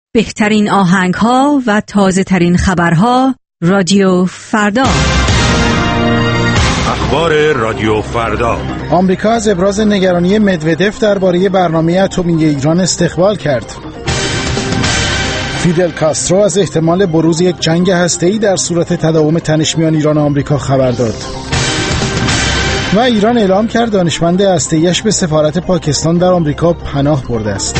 بهترین آهنگ‌ها و تازه‌ترین خبرها رادیو فردا. اخبار رادیو فردا. آمریکا از ابراز نگرانی مدودف درباره برنامه اتمی ایران استقبال کرد. فیدل کاسترو از احتمال بروز یک جنگ هسته‌ای در صورت تداوم تنش میان ایران و آمریکا خبر داد. و ایران اعلام کرد دانشمند هسته‌ایش به سفارت پاکستان در آمریکا پناه برده است.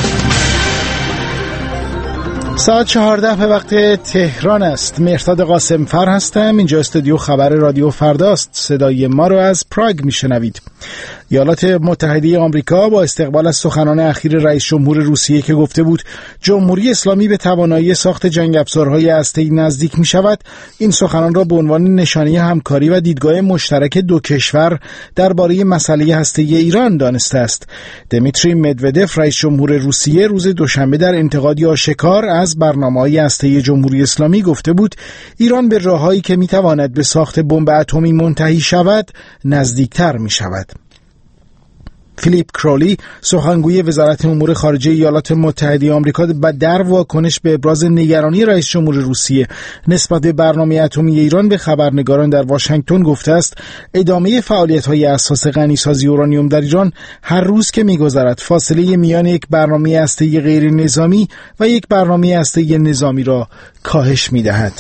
ساعت 14 به وقت تهران است. مهرداد قاسمفر هستم. اینجا استودیو خبر رادیو فرداست. صدای ما رو از پراگ میشنوید. ایالات متحده آمریکا با استقبال از سخنان اخیر رئیس جمهور روسیه که گفته بود جمهوری اسلامی به توانایی ساخت جنگ افزارهای هسته‌ای نزدیک می شود، این سخنان را به عنوان نشانه همکاری و دیدگاه مشترک دو کشور درباره مسئله هسته‌ای ایران دانسته است. دیمیتری مدودف رئیس جمهور روسیه روز دوشنبه در انتقادی آشکار از برنامه‌های هسته‌ای جمهوری اسلامی گفته بود ایران به راههایی که می‌تواند به ساخت بمب اتمی منتهی شود نزدیکتر می‌شود. فیلیپ کرولی سخنگوی وزارت امور خارجه ایالات متحده آمریکا در واکنش به ابراز نگرانی رئیس جمهور روسیه نسبت به برنامه اتمی ایران به خبرنگاران در واشنگتن گفته است ادامه فعالیت‌های اساس غنیسازی اورانیوم در ایران هر روز که می‌گذرد فاصله میان یک برنامه هسته‌ای غیر نظامی و یک برنامه هسته‌ای نظامی را کاهش می‌دهد.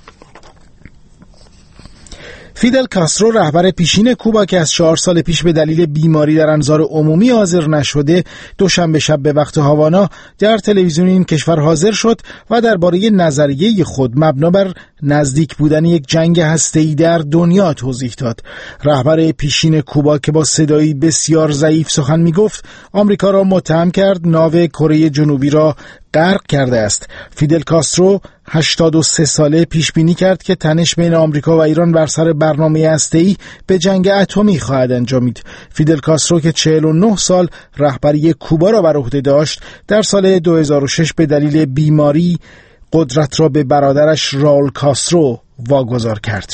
فیدل کاسترو رهبر پیشین کوبا که از 4 سال پیش به دلیل بیماری در انظار عمومی حاضر نشده دوشنبه شب به وقت هاوانا در تلویزیون این کشور حاضر شد و درباره نظریه خود مبنا بر نزدیک بودن یک جنگ هسته‌ای در دنیا توضیح داد. رهبر پیشین کوبا که با صدایی بسیار ضعیف سخن می‌گفت آمریکا را متهم کرد ناو کره جنوبی را غرق کرده است. فیدل کاسترو 83 ساله پیش بینی کرد که تنش بین آمریکا و ایران بر سر برنامه هسته‌ای به جنگ اتمی خواهد انجامید. فیدل کاسترو که 49 سال رهبری کوبا را بر عهده داشت در سال 2006 به دلیل بیماری قدرت را به برادرش راول کاسترو واگذار کرد.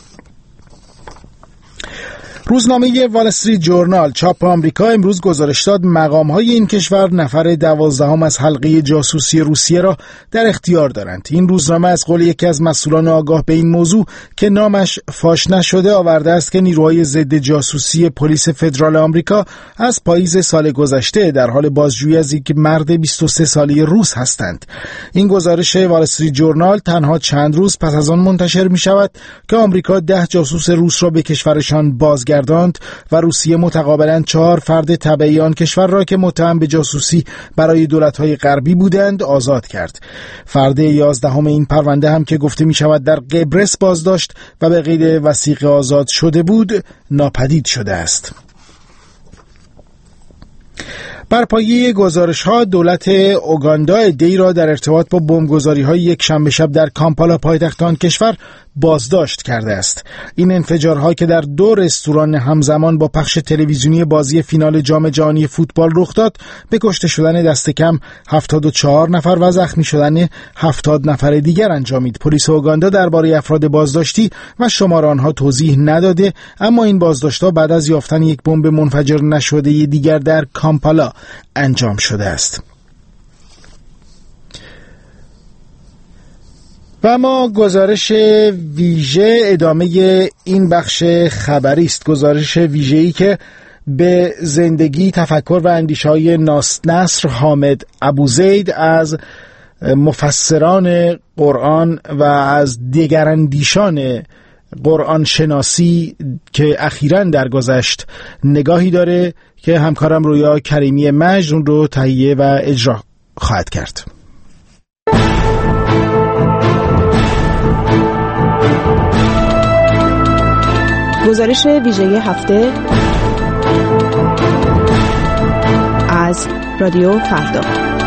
روزنامه وال استریت جورنال چاپ آمریکا امروز گزارش داد مقام‌های این کشور نفر 12 از حلقه جاسوسی روسیه را در اختیار دارند. این روزنامه از قول یکی از مسئولان آگاه به این موضوع که نامش فاش نشده آورده است که نیروهای ضد جاسوسی پلیس فدرال آمریکا از پاییز سال گذشته در حال بازجویی از یک مرد 23 ساله روس هستند. این گزارش وال استریت جورنال تنها چند روز پس از آن منتشر می شود که آمریکا 10 جاسوس روس را به کشورشان بازگرداند و روسیه متقابلا 4 فرد تبعی آن کشور را که متهم به جاسوسی برای دولت‌های غربی بودند آزاد کرد. فرد 11 این پرونده هم که گفته می شود در قبرس بازداشت و به قید وثیقه آزاد شده بود ناپدید شده است. بر پایه گزارش‌ها دولت اوگاندا دی را در ارتباط با بمبگذاری‌های یک شنبه شب در کامپالا پایتخت آن کشور بازداشت کرده است. این انفجارها که در 2 رستوران همزمان با پخش تلویزیونی بازی فینال جام جهانی فوتبال رخ داد به کشته شدن دست کم 74 نفر و زخمی شدن 70 نفر دیگر انجامید. پلیس اوگاندا درباره افراد بازداشتی و شمار آنها توضیح نداده، اما این بازداشت‌ها بعد از یافتن یک بمب منفجر نشده دیگر در کامپالا انجام شده است. و اما گزارش ویژه ادامه این بخش خبری است. گزارش ویژه‌ای که به زندگی، تفکر و اندیشه‌های نصر حامد ابوزید از مفسران قرآن و از دیگراندیشان قرآن شناسی که اخیراً درگذشت نگاهی داره که همکارم رویا کریمی مجد اون رو تهیه و اجرا خواهد کرد. گزارش ویژه هفته از رادیو فردا.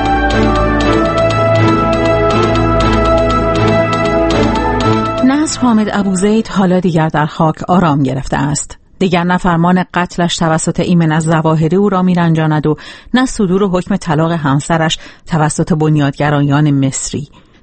نصر حامد ابوزید حالا دیگر در خاک آرام گرفته است. دیگر نه فرمان قتلش توسط ایمن الظواهری او را میرنجاند و نه صدور حکم طلاق همسرش توسط بنیادگرایان مصری.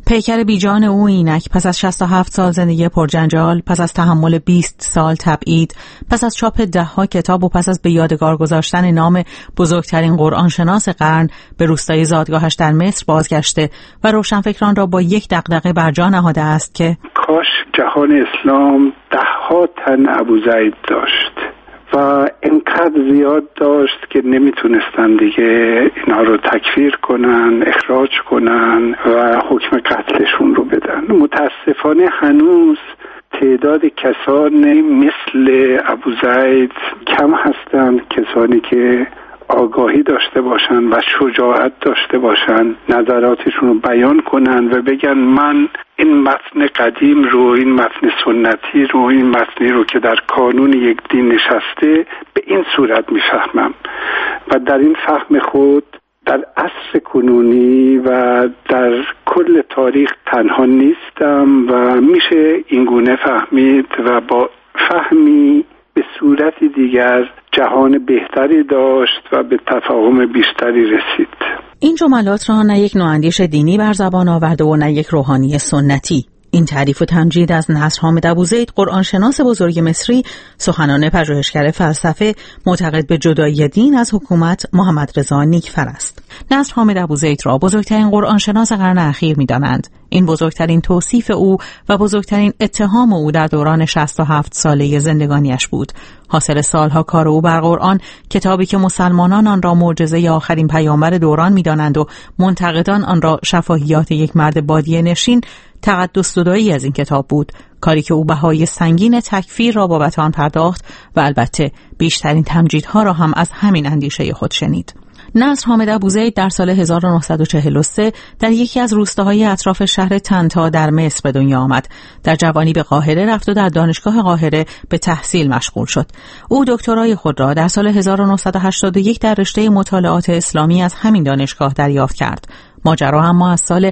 پیکر بیجان او اینک پس از 67 سال زندگی پرجنجال، پس از تحمل 20 سال تبعید، پس از چاپ 10 کتاب و پس از به یادگار گذاشتن نام بزرگترین قرآنشناس قرن به روستای زادگاهش در مصر بازگشته و روشنفکران را با یک دغدغه برجا نهاده است که کاش جهان اسلام 10 تن ابوزید داشت و اینقدر زیاد داشت که نمیتونستن دیگه اینها رو تکفیر کنن، اخراج کنن و حکم قتلشون رو بدن. متاسفانه هنوز تعداد کسانی مثل ابوزید کم هستند، کسانی که آگاهی داشته باشن و شجاعت داشته باشن، نظراتشون رو بیان کنن و بگن من این متن قدیم رو، این متن سنتی رو، این متنی رو که در کانون یک دین نشسته به این صورت میفهمم و در این فهم خود در عصر کنونی و در کل تاریخ تنها نیستم و میشه اینگونه فهمید و با فهمی به صورت دیگر جهان بهتری داشت و به تفاهم بیشتری رسید. این جملات را نه یک نواندیش دینی بر زبان آورده و نه یک روحانی سنتی. این تعریف و تمجید از نصر حامد ابوزید، قرآنشناس بزرگ مصری، سخنان پژوهشگر فلسفه معتقد به جدایی دین از حکومت، محمد رضا نیکفر است. نصر حامد ابوزید را بزرگترین قرآنشناس قرن اخیر می‌دانند. این بزرگترین توصیف او و بزرگترین اتهام او در دوران 67 ساله زندگانیش بود. حاصل سالها کار او بر قرآن، کتابی که مسلمانان آن را معجزه آخرین پیامبر دوران می‌دانند و منتقدان آن را شفاهیات یک مرد بادیه نشین، تقدس زدایی از این کتاب بود، کاری که او بهای سنگین تکفیر را بابت آن پرداخت و البته بیشترین تمجیدها را هم از همین اندیشه خود شنید. نصر حامد ابوزید در سال 1943 در یکی از روستاهای اطراف شهر طنطا در مصر به دنیا آمد. در جوانی به قاهره رفت و در دانشگاه قاهره به تحصیل مشغول شد. او دکترای خود را در سال 1981 در رشته مطالعات اسلامی از همین دانشگاه دریافت کرد. ماجرا اما از سال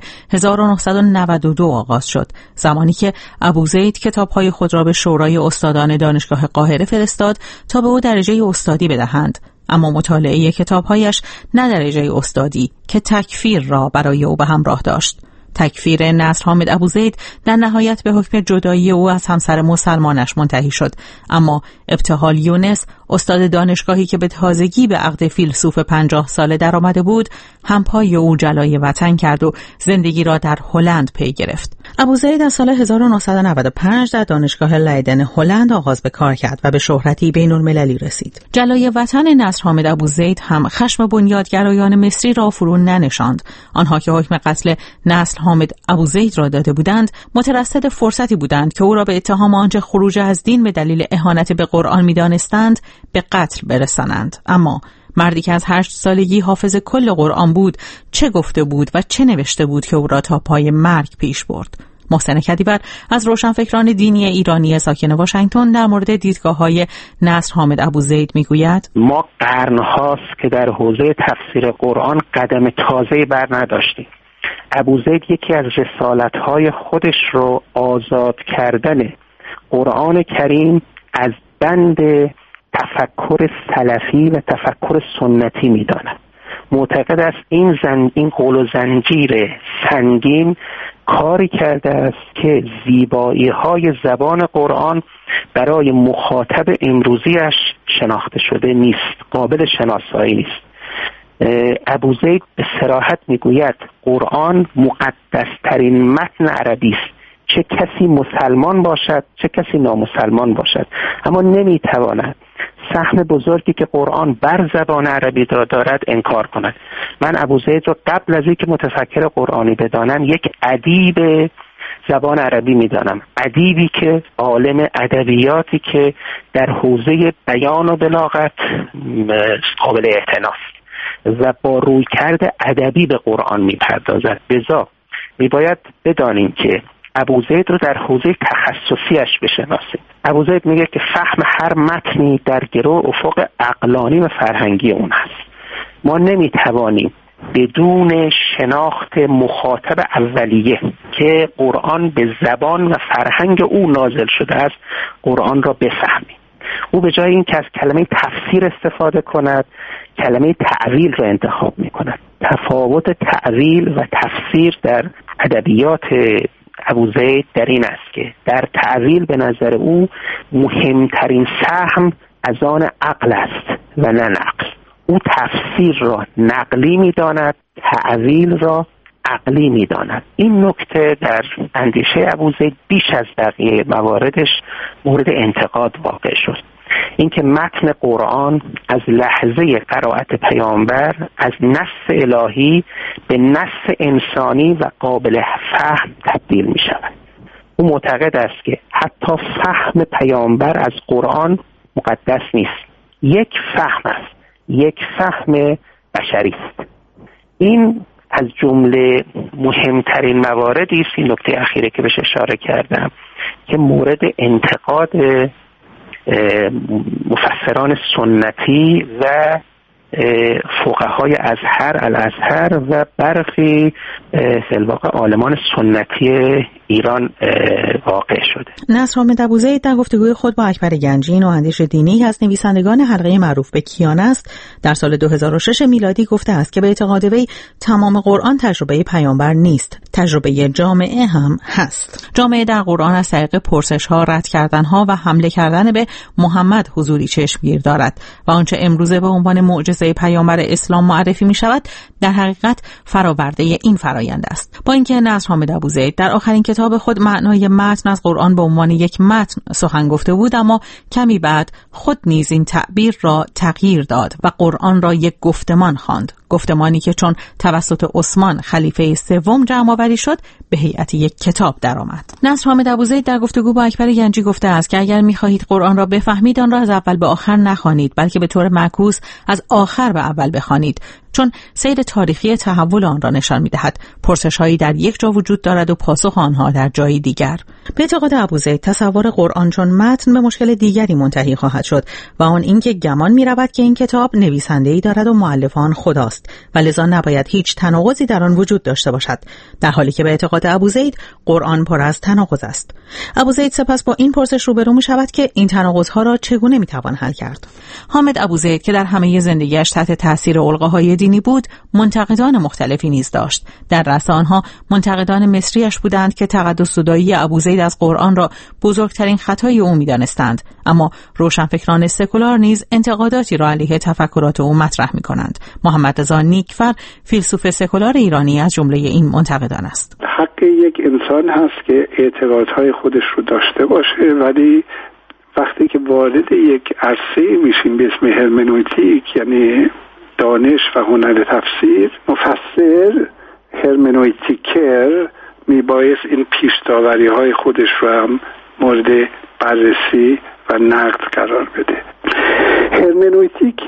1992 آغاز شد، زمانی که ابوزید کتاب‌های خود را به شورای استادان دانشگاه قاهره فرستاد تا به او درجه استادی بدهند. اما مطالعه کتاب‌هایش نه درجه استادی که تکفیر را برای او به همراه داشت. تکفیر نصر حامد ابوزید در نهایت به حکم جدایی او از همسر مسلمانش منتهی شد، اما ابتهال یونس، استاد دانشگاهی که به تازگی به عقد فیلسوف 50 ساله در آمده بود، همپای او جلای وطن کرد و زندگی را در هلند پی گرفت. ابوزید در سال 1995 در دانشگاه لیدن هلند آغاز به کار کرد و به شهرتی بین‌المللی رسید. جلای وطن نصر حامد ابوزید هم خشم بنیادگرایان مصری را فرو ننشاند. آنها که حکم قتل نصر حامد ابوزید را داده بودند، مترصد فرصتی بودند که او را به اتهام آنچه خروج از دین به دلیل اهانت به قرآن می‌دانستند به قتل برسانند. اما مردی که از 8 سالگی حافظ کل قرآن بود، چه گفته بود و چه نوشته بود که او را تا پای مرگ پیش برد؟ محسن کدیور از روشنفکران دینی ایرانی ساکن واشنگتن در مورد دیدگاه‌های نصر حامد ابوزید میگوید: ما قرن‌هاست که در حوزه تفسیر قرآن قدم تازه‌ای بر نداشتیم. ابوزید یکی از رسالت‌های خودش رو آزاد کردن قرآن کریم از بند تفکر سلفی و تفکر سنتی می‌داند. معتقد است این قول و زنجیر سنگین کاری کرده است که زیبایی‌های زبان قرآن برای مخاطب امروزیش شناخته شده نیست، قابل شناسایی نیست. ابوزید به صراحت میگوید قرآن مقدس‌ترین متن عربی است، چه کسی مسلمان باشد چه کسی نامسلمان باشد، اما نمیتواند سهم بزرگی که قرآن بر زبان عربی را دارد انکار کند. من ابوزید را قبل از اینکه متفکر قرآنی بدانم یک ادیب زبان عربی میدانم، ادیبی که عالم ادبیاتی که در حوزه بیان و بلاغت قابل اعتناست و با رویکرد ادبی به قرآن میپردازد. لذا میباید بدانیم که ابوزید رو در حوزه تخصصیش بشناسید. ابوزید میگه که فهم هر متنی در گرو افق عقلانی و فرهنگی اون هست. ما نمیتوانیم بدون شناخت مخاطب اولیه که قرآن به زبان و فرهنگ او نازل شده است قرآن را بفهمیم. او به جای این که از کلمه تفسیر استفاده کند، کلمه تعویل را انتخاب میکند. تفاوت تعویل و تفسیر در ادبیات ابوزید در این است که در تعویل به نظر او مهمترین سهم از آن عقل است و نه نقل. او تفسیر را نقلی می‌داند، تعویل را عقلی می‌داند. این نکته در اندیشه ابوزید بیش از بقیه مواردش مورد انتقاد واقع شد. اینکه متن قرآن از لحظه قرائت پیامبر از نص الهی به نص انسانی و قابل فهم تبدیل می شود. او معتقد است که حتی فهم پیامبر از قرآن مقدس نیست، یک فهم است، یک فهم بشری است. این از جمله مهمترین مواردی است، این نکته اخیره که بهش اشاره کردم، که مورد انتقاد مفسران سنتی و فقهای الازهر و برخی فی‌الواقع عالمان سنتی ایران واقع شده. نصرحامد ابوزید در گفتگوی خود با اکبر گنجی نواندیش دینی از نویسندگان حلقه معروف به کیان است در سال 2006 میلادی گفته است که به اعتقاد وی تمام قرآن تجربه پیامبر نیست، تجربه جامعه هم هست. جامعه در قرآن از طریق پرسش‌ها، رد کردن‌ها و حمله کردن به محمد حضوری چشمگیر دارد و آنچه امروزه به عنوان معجزه پیامبر اسلام معرفی می‌شود در حقیقت فراورده این فرایند است. با اینکه نصرحامد ابوزید در آخرین کتاب خود معنای متن از قرآن به عنوان یک متن سخن گفته بود، اما کمی بعد خود نیز این تعبیر را تغییر داد و قرآن را یک گفتمان خواند، گفتمانی که چون توسط عثمان خلیفه سوم جمع آوری شد به هیئت یک کتاب درآمد. نصرحامد ابوزید در گفتگو با اکبر گنجی گفته است که اگر می‌خواهید قرآن را بفهمید آن را از اول به آخر نخوانید، بلکه به طور معکوس از آخر به اول بخوانید، چون سیر تاریخی تحول آن را نشان می‌دهد. پرسش‌هایی در یک جا وجود دارد و پاسخ آنها در جای دیگر. به اعتقاد ابوزید تصور قرآن چون متن به مشکل دیگری منتهی خواهد شد و آن اینکه گمان می‌رود که این کتاب نویسنده‌ای دارد و مؤلف آن خداست و لذا نباید هیچ تناقضی در آن وجود داشته باشد، در حالی که به اعتقاد ابوزید قرآن پر از تناقض است. ابوزید سپس با این پرسش روبرو می‌شود که این تناقض‌ها را چگونه می‌توان حل کرد. حامد ابوزید که در همه زندگیش تحت تاثیر القاهای دینی بود، منتقدان مختلفی نیز داشت. در رأس آنها منتقدان مصریش بودند که تقدس زدایی ابوزید از قرآن را بزرگترین خطای او می‌دانستند، اما روشنفکران سکولار نیز انتقاداتی را علیه تفکرات او مطرح می‌کنند. محمد رضا نیکفر فیلسوف سکولار ایرانی از جمله این منتقدان است. حق یک انسان هست که اعتقادهای خودش رو داشته باشه، ولی وقتی که وارد یک عرصه میشیم به اسم هرمنوتیک، یعنی دانش و هنر تفسیر، مفسر هرمنوتیکر میبایست این پیش‌داوری های خودش رو هم مورد بررسی و نقد قرار بده. هرمنوتیک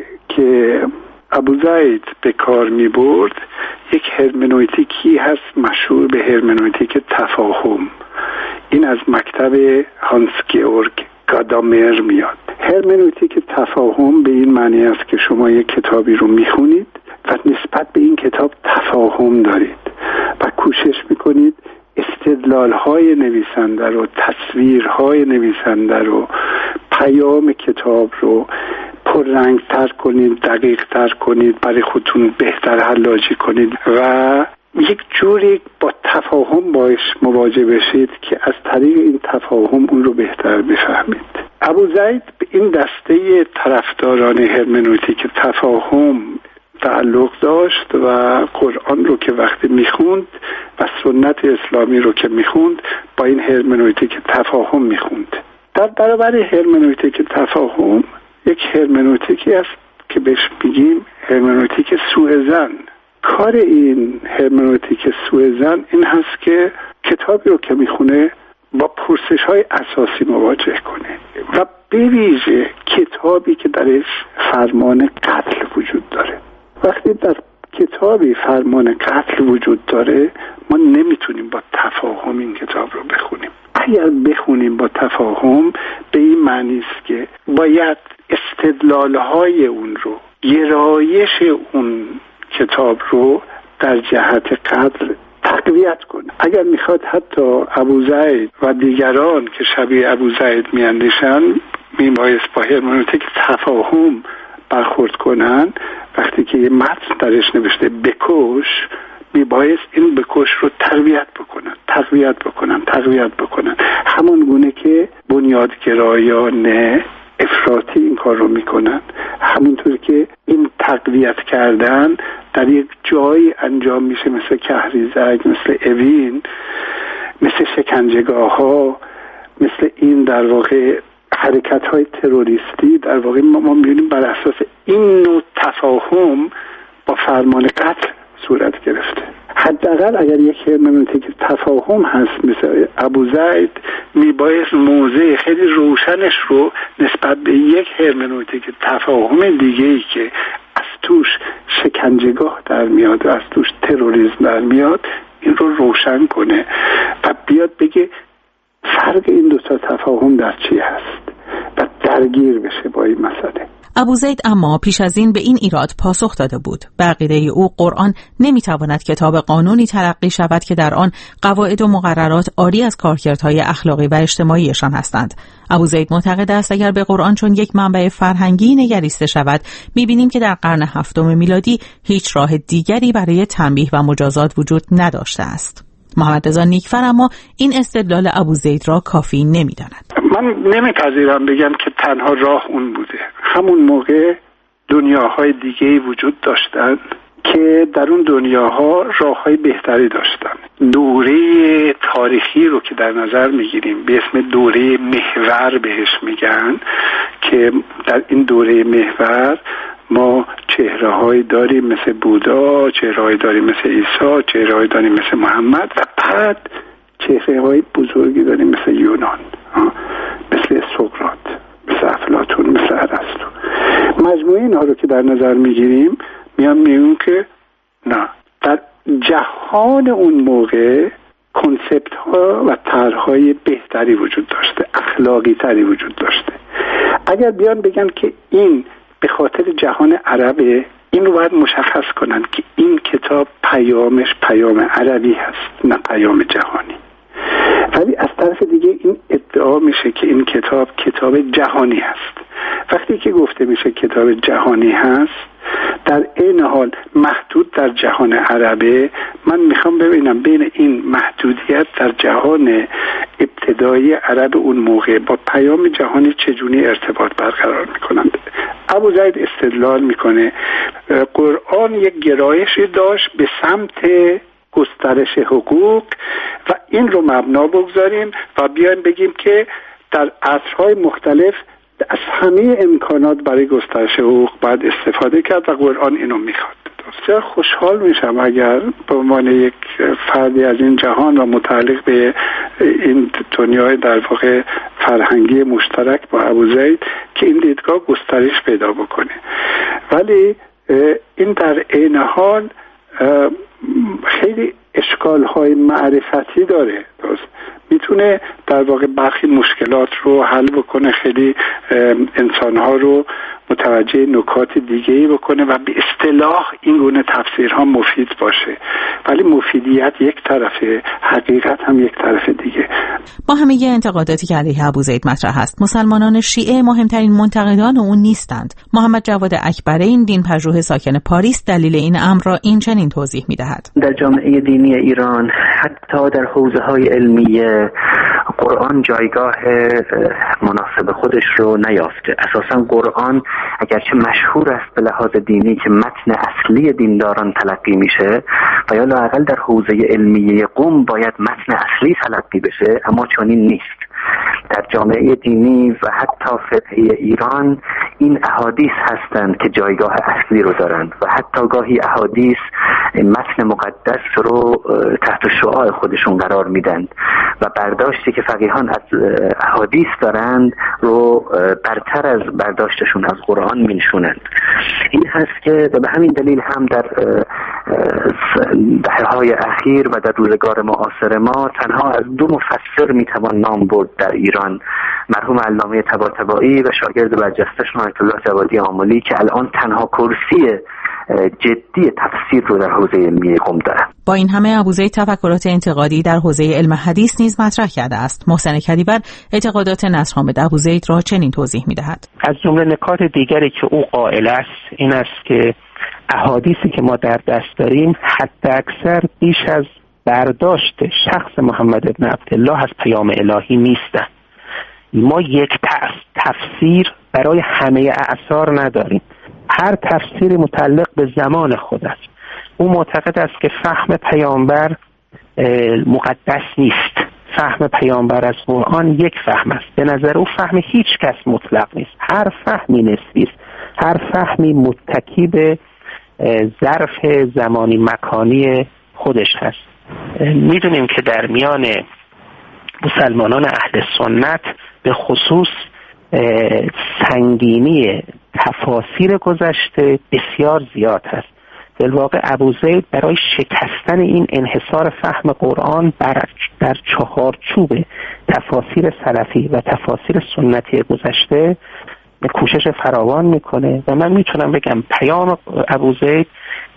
که ابوزید به کار میبرد یک هرمنوتیکی هست مشهور به هرمنوتیک تفاهم. این از مکتب هانس گیورگ گادامر میاد. هرمنوتیک تفاهم به این معنی است که شما یک کتابی رو میخونید و نسبت به این کتاب تفاهم دارید و کوشش میکنید استدلال‌های نویسنده رو، تصویرهای نویسنده رو، پیام کتاب رو پررنگ‌تر کنید، دقیق‌تر کنید، برای خودتون بهتر حلاجی کنید و یک جوری با تفاهم باش مواجه بشید که از طریق این تفاهم اون رو بهتر بفهمید. ابوزید به این دسته طرفداران هرمنوتیک تفاهم تعلق داشت و قرآن رو که وقتی میخوند و سنت اسلامی رو که میخوند با این هرمنوتیک تفاهم میخوند. در برابر هرمنوتیک تفاهم یک هرمنوتیکی است که بهش میگیم هرمنوتیک سوءظن. کار این هرمنوتیک سوءظن این هست که کتابی رو که میخونه با پرسش‌های اساسی مواجه کنه و به ویژه کتابی که درش فرمان قتل وجود داره. وقتی در کتابی فرمان قتل وجود داره ما نمیتونیم با تفاهم این کتاب رو بخونیم. اگر بخونیم با تفاهم به این معنی است که باید استدلال‌های اون رو، گرایش اون کتاب رو در جهت قتل تقویت کنه. اگر میخواد حتی ابوزید و دیگران که شبیه ابوزید میاندیشن میبایست با هرمنوتیک تفاهم برخورد کنن، وقتی که یه متن درش نوشته بکش، میبایست این بکش رو تقویت بکنن همون گونه که بنیادگرایان افراطی این کار رو میکنن، همونطور که این تقویت کردن در یک جایی انجام میشه، مثل کهریزک، مثل اوین، مثل شکنجهگاه ها، مثل این در واقع حرکت های تروریستی. در واقع ما میبینیم بر اساس این نوع تفاهم با فرمان قتل صورت گرفته. حداقل اگر یک هرمنوتیک تفاهم هست مثل ابوزید، میبایست موضع خیلی روشنش رو نسبت به یک هرمنوتیک تفاهم دیگه‌ای که از توش شکنجهگاه در میاد و از توش تروریسم در میاد، این رو روشن کنه و بیاد بگه فرق این دو تا تفاهم در چی هست و درگیر بشه با این مسئله. ابوزید اما پیش از این به این ایراد پاسخ داده بود. به عقیده او قرآن نمیتواند کتاب قانونی تلقی شود که در آن قواعد و مقررات عاری از کارکردهای اخلاقی و اجتماعیشان هستند. ابوزید معتقد است اگر به قرآن چون یک منبع فرهنگی نگریسته شود، میبینیم که در قرن 7 میلادی هیچ راه دیگری برای تنبیه و مجازات وجود نداشته است. محمد رضا نیکفر اما این استدلال ابوزید را کافی نمی‌داند. من نمیپذیرم بگم که تنها راه اون بوده. همون موقع دنیاهای دیگه‌ای وجود داشتن که در اون دنیاها راههای بهتری داشتن. دوره تاریخی رو که در نظر میگیریم به اسم دوره محور بهش میگن، که در این دوره محور ما چهره‌هایی داریم مثل بودا، چهره‌هایی داریم مثل عیسی، چهره‌هایی داریم مثل محمد و بعد چهره‌های بزرگی داریم مثل یونان، مثل سقراط، مثل افلاطون، مثل ارسطو. مجموعه اینها رو که در نظر میگیریم میگیم که نه، در جهان اون موقع کنسپت ها و طرح‌های بهتری وجود داشته، اخلاقی تری وجود داشته. اگر بیان بگن که این به خاطر جهان عربه، این رو باید مشخص کنن که این کتاب پیامش پیام عربی هست نه پیام جهانی. ولی از طرف دیگه این ادعا میشه که این کتاب جهانی هست. وقتی که گفته میشه کتاب جهانی هست، در این حال محدود در جهان عربه، من میخوام ببینم بین این محدودیت در جهان ابتدایی عرب اون موقع با پیام جهانی چجوری ارتباط برقرار میکنند. ابوزید استدلال میکنه قرآن یک گرایشی داشت به سمت گسترش حقوق و این رو مبنا بگذاریم و بیایم بگیم که در عصرهای مختلف از همه امکانات برای گسترش حقوق باید استفاده کرد و قرآن اینو میخواد. بسیار خوشحال میشم اگر به عنوان یک فردی از این جهان و متعلق به این دنیای در واقع فرهنگی مشترک با ابوزید که این دیدگاه گسترش پیدا بکنه. ولی این در عین حال خیلی اشکال‌های معرفتی داره. میتونه در واقع برخی مشکلات رو حل بکنه، خیلی انسان‌ها رو متوجه نکات دیگه‌ای بکنه و به اصطلاح این گونه تفسیرها مفید باشه، ولی مفیدیت یک طرفه، حقیقت هم یک طرف دیگه. با همه انتقاداتی که علیه ابوزید مطرح است، مسلمانان شیعه مهمترین منتقدان اون نیستند. محمد جواد اکبرین، دینپژوه ساکن پاریس، دلیل این امر را این چنین توضیح می‌دهد. در جامعه دینی ایران حتی در حوزه‌های علمیه قرآن جایگاه مناسب خودش رو نیافته. اساساً قرآن اگرچه مشهور است به لحاظ دینی که متن اصلی دینداران تلقی میشه و یا لااقل در حوزه علمیه قم باید متن اصلی تلقی بشه، اما چنین نیست. در جامعه دینی و حتی فقهی ایران این احادیث هستند که جایگاه اصلی رو دارند و حتی گاهی احادیث متن مقدس رو تحت شعاع خودشون قرار میدن و برداشتی که فقیهان از احادیث دارند رو برتر از برداشتشون از قرآن مینشونند. این هست که به همین دلیل هم در دهه‌های اخیر و در روزگار معاصر ما تنها از دو مفسر میتوان نام برد در ایران، مرحوم علامه طباطبایی و شاگرد برجسته‌شون آیت الله جوادی آملی که الان تنها کرسی جدی تفسیر رو در حوزه علمی قم دارن. با این همه ابوزید تفکرات انتقادی در حوزه علم حدیث نیز مطرح کرده است. محسن کدیور اعتقادات نصر حامد ابوزید را چنین توضیح می‌دهد: از جمله نکات دیگری که او قائل است این است که احادیثی که ما در دست داریم حداکثر بیش از برداشت شخص محمد ابن عبدالله از پیام الهی نیستند. ما یک تفسیر برای همه اعصار نداریم. هر تفسیری متعلق به زمان خود است. او معتقد است که فهم پیامبر مقدس نیست. فهم پیامبر از قرآن یک فهم است. به نظر او فهم هیچ کس مطلق نیست. هر فهمی نسبی است. هر فهمی متکی به ظرف زمانی مکانی خودش هست. میدونیم که در میان مسلمانان اهل سنت به خصوص سنگینی تفاسیر گذشته بسیار زیاد هست. در واقع ابوزید برای شکستن این انحصار فهم قرآن در چهارچوب تفاسیر سلفی و تفاسیر سنتی گذشته کوشش فراوان میکنه و من میتونم بگم پیام ابوزید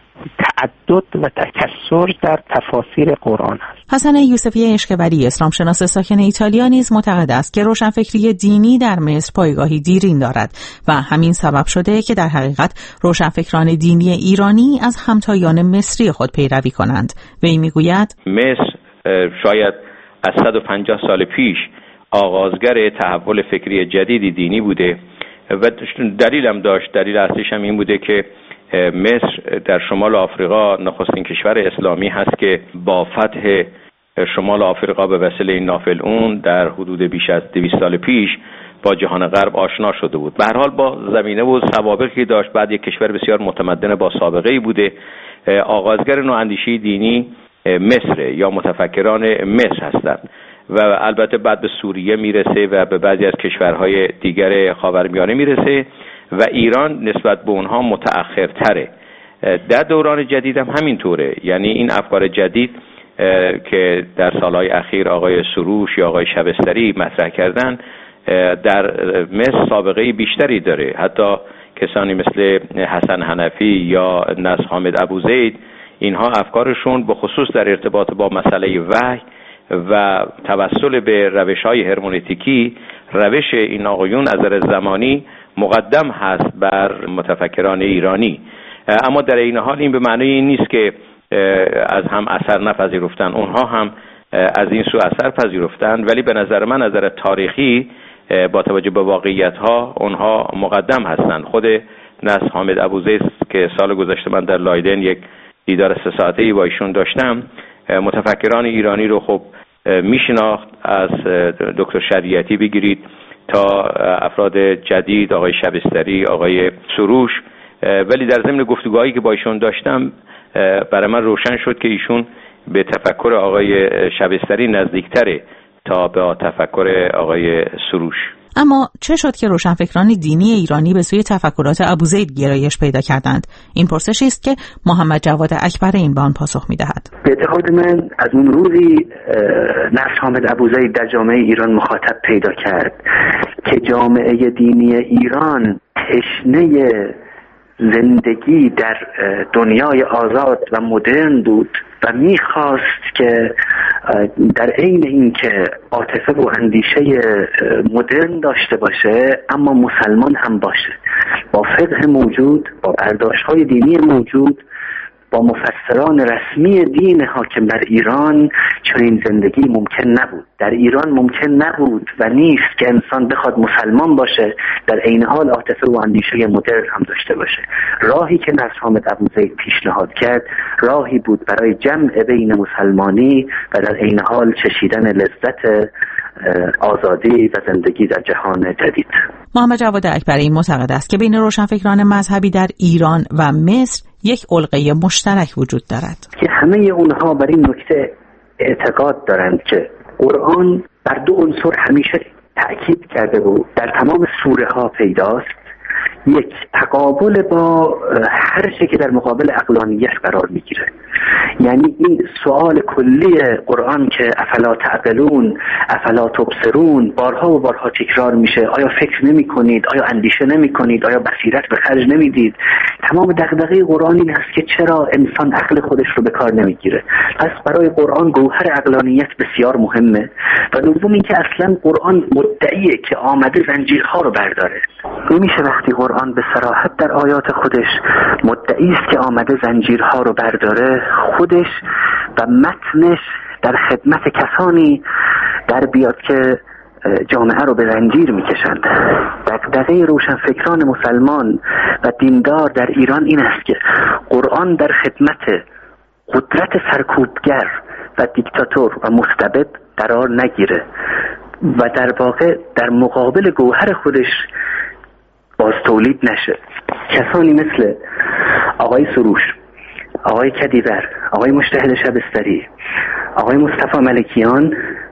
تعدد و تکثر در تفاسیر قرآن است. حسن یوسفی اشکبری، اسلام شناس ساکن ایتالیا نیز معتقد است که روشنفکری دینی در مصر پایگاهی دیرین دارد و همین سبب شده که در حقیقت روشنفکران دینی ایرانی از همتایان مصری خود پیروی کنند. وی میگوید مصر شاید از 150 سال پیش آغازگر تحول فکری جدیدی دینی بوده و دلیلم داشت. دلیل اصلیش هم این بوده که مصر در شمال آفریقا نخستین کشور اسلامی هست که با فتح شمال آفریقا به وسیله ناپلئون در حدود بیش از 200 سال پیش با جهان غرب آشنا شده بود. به هر حال با زمینه و سوابقی داشت. بعد یک کشور بسیار متمدن با سابقه‌ای بوده. آغازگر نواندیشی دینی مصر یا متفکران مصر هستند و البته بعد به سوریه میرسه و به بعضی از کشورهای دیگر خاورمیانه میرسه و ایران نسبت به اونها متأخرتره. در دوران جدید هم همینطوره. یعنی این افکار جدید که در سالهای اخیر آقای سروش یا آقای شبستری مطرح کردن در مصر سابقه بیشتری داره. حتی کسانی مثل حسن حنفی یا نصر حامد ابوزید اینها افکارشون به خصوص در ارتباط با مسئله وحی و توسل به روش‌های هرمنوتیکی روش این آقایون از نظر زمانی مقدم هست بر متفکران ایرانی. اما در این حال این به معنی این نیست که از هم اثر نپذیرفتن. اونها هم از این سو اثر پذیرفتن، ولی به نظر من از نظر تاریخی با توجه به واقعیت‌ها اونها مقدم هستند. خود نصر حامد ابوزید که سال گذشته من در لایدن یک دیدار 3 ساعته‌ای با ایشون داشتم، متفکران ایرانی رو خب میشناخت، از دکتر شریعتی بگیرید تا افراد جدید، آقای شبستری، آقای سروش، ولی در ضمن گفتگوهایی که با ایشون داشتم برای من روشن شد که ایشون به تفکر آقای شبستری نزدیکتره تا به تفکر آقای سروش. اما چه شد که روشنفکران دینی ایرانی به سوی تفکرات ابوزید گرایش پیدا کردند؟ این پرسشی است که محمد جواد اکبری به آن پاسخ می‌دهد. به اعتقاد من از اون روزی نصر حامد ابوزید در جامعه ایران مخاطب پیدا کرد که جامعه دینی ایران تشنه زندگی در دنیای آزاد و مدرن بود و میخواست که در عین اینکه عاطفه و اندیشه مدرن داشته باشه اما مسلمان هم باشه، با فقه موجود، با برداشت‌های دینی موجود، با مفسران رسمی دین حاکم بر ایران. چنین زندگی ممکن نبود. در ایران ممکن نبود و نیست که انسان بخواد مسلمان باشه در عین حال عاطفه و اندیشه مدرن هم داشته باشه. راهی که نصر حامد ابوزید پیشنهاد کرد راهی بود برای جمع بین مسلمانی و در عین حال چشیدن لذت آزادی و زندگی در جهان جدید. محمد جواد اکبری معتقد است که بین روشنفکران مذهبی در ایران و مصر یک علقه مشترک وجود دارد که همه اونها بر این نکته اعتقاد دارند که قرآن بر 2 عنصر همیشه تأکید کرده بود، در تمام سوره ها پیداست. یک تقابل با هر چی که در مقابل عقلانیت قرار میگیره. یعنی این سوال کلی قرآن که افلا تعقلون، افلا تبصرون بارها و بارها تکرار میشه. آیا فکر نمی کنید؟ آیا اندیشه نمی کنید؟ آیا بصیرت به خرج نمیدید؟ تمام دغدغه قرآن این است که چرا انسان عقل خودش رو به کار نمیگیره. پس برای قرآن گوهر عقلانیت بسیار مهمه. و دوم این که اصلا قرآن مدعیه که آمده زنجیرها رو برداره. نمیشه وقتی قرآن به صراحت در آیات خودش مدعی است که آمده زنجیرها رو برداره، خودش و متنش در خدمت کسانی در بیاد که جامعه رو به زنجیر میکشند. دغدغه روشنفکران مسلمان و دیندار در ایران این است که قرآن در خدمت قدرت سرکوبگر و دیکتاتور و مستبد قرار نگیره و در واقع در مقابل گوهر خودش باز تولید نشه. کسانی مثل آقای سروش، آقای کدیور، آقای مجتهد شبستری، آقای مصطفی ملکیان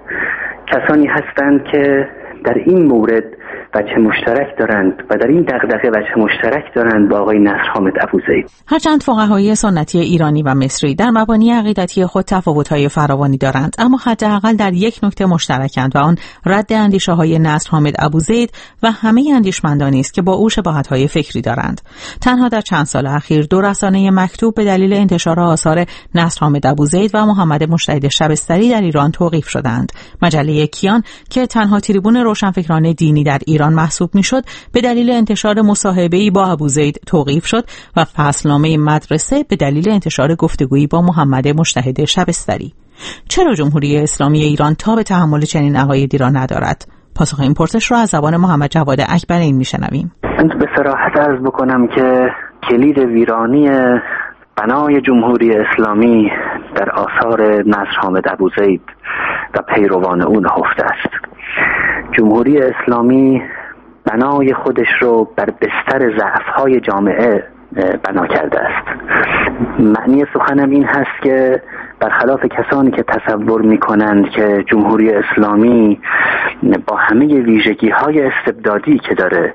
کسانی هستند که در این مورد وجه مشترک دارند و در این دغدغه وجه مشترک دارند با آقای نصر حامد ابوزید. هرچند فقهای سنتی ایرانی و مصری در مبانی عقیدتی خود تفاوت‌های فراوانی دارند، اما حداقل در یک نکته مشترکند و آن رد اندیشه‌های نصر حامد ابوزید و همه اندیشمندانی است که با او شباهت‌های فکری دارند. تنها در چند سال اخیر دو رسانه مکتوب به دلیل انتشار آثار نصر حامد ابوزید و محمد مجتهد شبستری در ایران توقیف شدند. مجله کیان که تنها تریبون روشنفکران دینی در ایران محسوب میشد، به دلیل انتشار مصاحبه‌ای با ابوزید توقیف شد و فصلنامه مدرسه به دلیل انتشار گفتگویی با محمد مجتهد شبستری. چرا جمهوری اسلامی ایران تاب تحمل چنین عقایدی را ندارد؟ پاسخ این پرسش را از زبان محمد جواد اکبرین میشنویم. به صراحت عرض بکنم که کلید ویرانی بنای جمهوری اسلامی در آثار نصر حامد ابوزید و پیروان او نهفته است. جمهوری اسلامی بنای خودش رو بر بستر ضعف‌های جامعه بنا کرده است. معنی سخنم این هست که برخلاف کسانی که تصور می‌کنند که جمهوری اسلامی با همه ویژگی‌های استبدادی که داره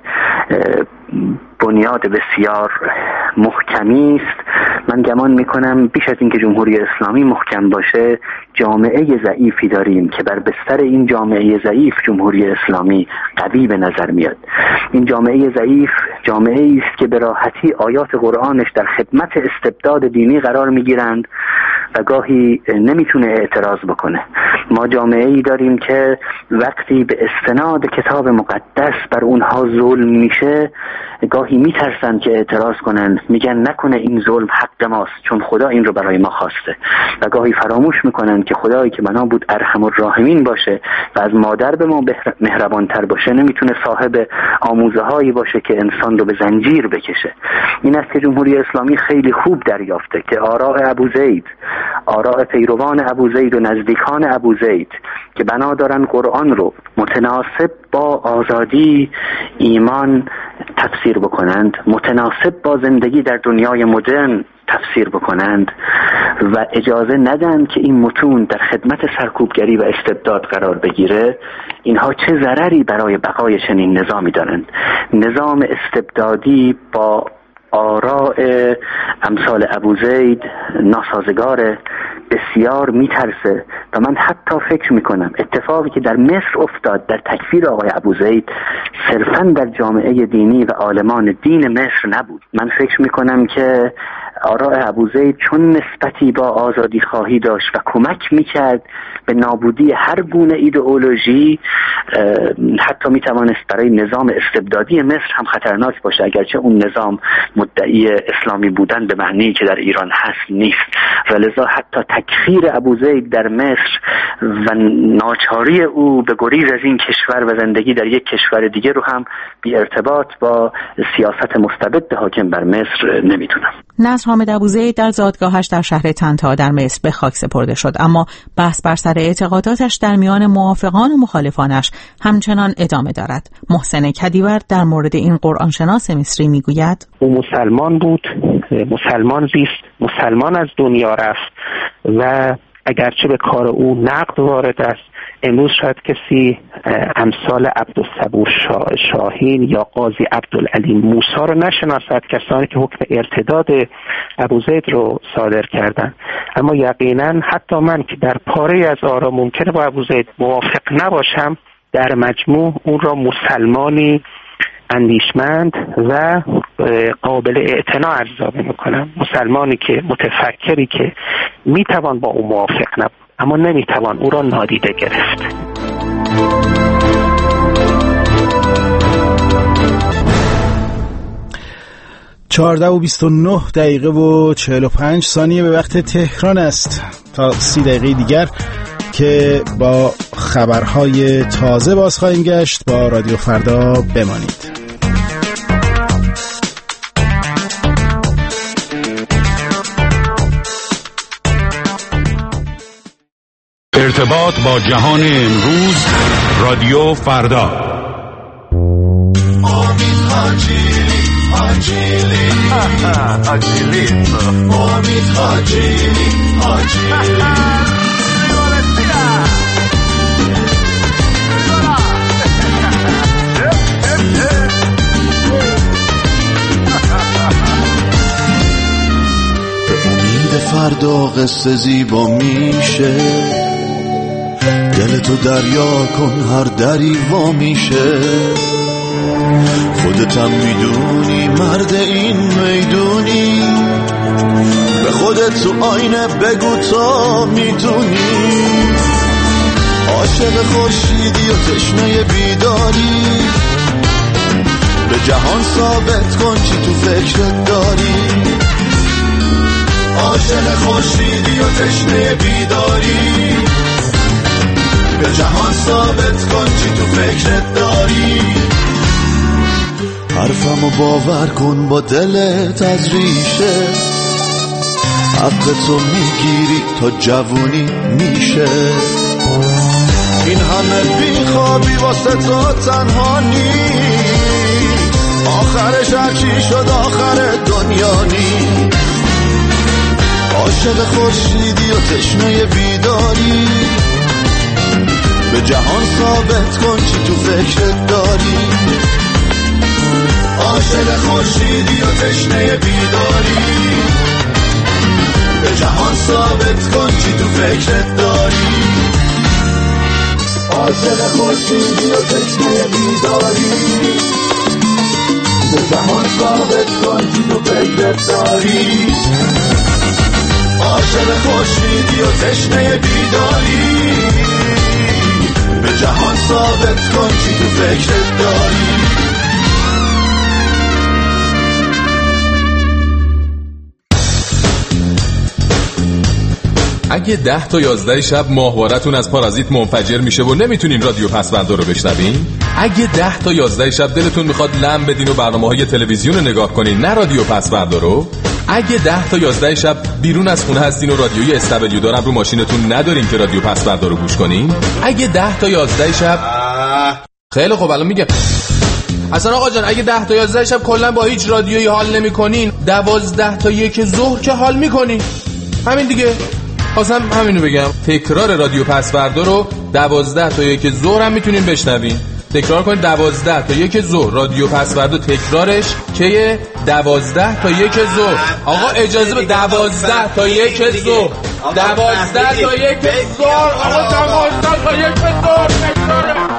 بنیاد بسیار محکمی است، من گمان میکنم بیش از اینکه جمهوری اسلامی محکم باشه، جامعه ضعیفی داریم که بر بستر این جامعه ضعیف جمهوری اسلامی قوی به نظر میاد. این جامعه ضعیف جامعه است که به راحتی آیات قرآنش در خدمت استبداد دینی قرار میگیرند و گاهی نمیتونه اعتراض بکنه. ما جامعه ای داریم که وقتی به استناد کتاب مقدس بر اونها ظلم میشه، گاهی میترسن که اعتراض کنن، میگن نکنه این ظلم حق ماست چون خدا این رو برای ما خواسته، و گاهی فراموش میکنن که خدایی که بنا بود ارحم الراحمین باشه و از مادر به ما مهربان تر باشه نمیتونه صاحب آموزه هایی باشه که انسان رو به زنجیر بکشه. این است که جمهوری اسلامی خیلی خوب دریافته که آراء ابوزید، آراء پیروان ابوزید و نزدیکان ابوزید که بنا دارن قرآن رو متناسب با آزادی ایمان تفسیر بکنند، متناسب با زندگی در دنیای مدرن تفسیر بکنند و اجازه ندن که این متون در خدمت سرکوبگری و استبداد قرار بگیره، اینها چه ضرری برای بقای چنین نظامی دارند. نظام استبدادی با آراء امثال ابوزید ناسازگار، بسیار میترسه و من حتی فکر میکنم اتفاقی که در مصر افتاد در تکفیر آقای ابوزید صرفاً در جامعه دینی و عالمان دین مصر نبود. من فکر میکنم که آراء ابوزید چون نسبتی با آزادی خواهی داشت و کمک میکرد به نابودی هر گونه ایدئولوژی، حتی میتوانست برای نظام استبدادی مصر هم خطرناک باشه، اگرچه اون نظام مدعی اسلامی بودن به معنی که در ایران هست نیست، و لذا حتی تکفیر ابوزید در مصر و ناچاری او به گریز از این کشور و زندگی در یک کشور دیگه رو هم بی ارتباط با سیاست مستبد حاکم بر مصر نمیدونم. نصر حامد ابوزید در زادگاهش در شهر طنطا در مصر به خاک سپرده شد، اما بحث بر سر اعتقاداتش در میان موافقان و مخالفانش همچنان ادامه دارد. محسن کدیور در مورد این قرآنشناس مصری میگوید: او مسلمان بود، مسلمان زیست، مسلمان از دنیا رفت و اگرچه به کار او نقد وارد است، امروز شاید کسی امثال عبدالصبور شاهین یا قاضی عبدالعلیم موسی رو نشناسد، کسانی که حکم ارتداد ابوزید رو صادر کردند. اما یقینا حتی من که در پاره از آرا ممکنه با ابوزید موافق نباشم، در مجموع اون را مسلمانی اندیشمند و قابل اعتنا ارزیابی میکنم. مسلمانی که متفکری که میتوان با او موافق نبود اما نمیتوان او را نادیده گرفت. چهارده و 29 دقیقه و 45 ثانیه به وقت تهران است. تا 30 دقیقه دیگر که با خبرهای تازه باز خواهیم گشت. با رادیو فردا بمانید. ارتباط با جهان امروز، رادیو فردا. امید حاجیلی امید حاجیلی فردا قصه زیبا میشه، دلتو دریا کن هر دری وا میشه. خودتم میدونی مرد این میدونی، به خودت تو آینه بگو تا میتونی. عاشق خورشیدی و تشنه بیداری، به جهان ثابت کن چی تو فکرت داری. عاشق خورشیدی و تشنه بیداری، به جهان ثابت کن چی تو فکرت داری. حرفمو باور کن با دلت از ریشه، حق تو میگیری تا جوونی میشه. این همه بیخوابی واسه تو تنها نیست، آخرش هرچی شد آخر دنیا نیست. عاشق خورشیدی و تشنه بیداری، به جهان ثابت کن چی تو فکرت داری. عاشق خورشیدی و تشنه بیداری، به جهان ثابت کن چی تو فکرت داری. عاشق خورشیدی و تشنه بیداری، به جهان ثابت کن چی تو فکرت داری. عاشق خورشیدی و تشنه بیداری، به جهان ثابت کن چی تو فکرت داری. اگه 10 تا 11 شب ماهوارتون از پارازیت منفجر میشه و نمیتونین رادیو پسوردا رو بشنوین، اگه 10 تا 11 شب دلتون میخواد لم بدین و برنامه‌های تلویزیون رو نگاه کنین نه رادیو پسوردا رو، اگه 10 تا 11 شب بیرون از خونه هستین و رادیوی استبلیو دارم رو ماشینتون ندارین که رادیو پسوردا رو گوش کنین، اگه 10 تا 11 شب خیلی خوب الان میگم اصلا آقا جان اگه 10 تا 11 شب کلا با هیچ رادیویی حال نمی‌کنین، 12 تا 1 ظهر که حال می‌کنین. همین دیگه. خواستم همینو بگم. تکرار رادیو پسوردا رو 12 تا 1 ظهر هم میتونین بشنوین. تکرار کنید 12 تا 1 ظهر رادیو پسوردا تکرارش که 12 تا 1 ظهر. آقا اجازه به 12 تا 1 ظهر 12 تا 1 ظهر آقا 12 تا 1 ظهر تکرار.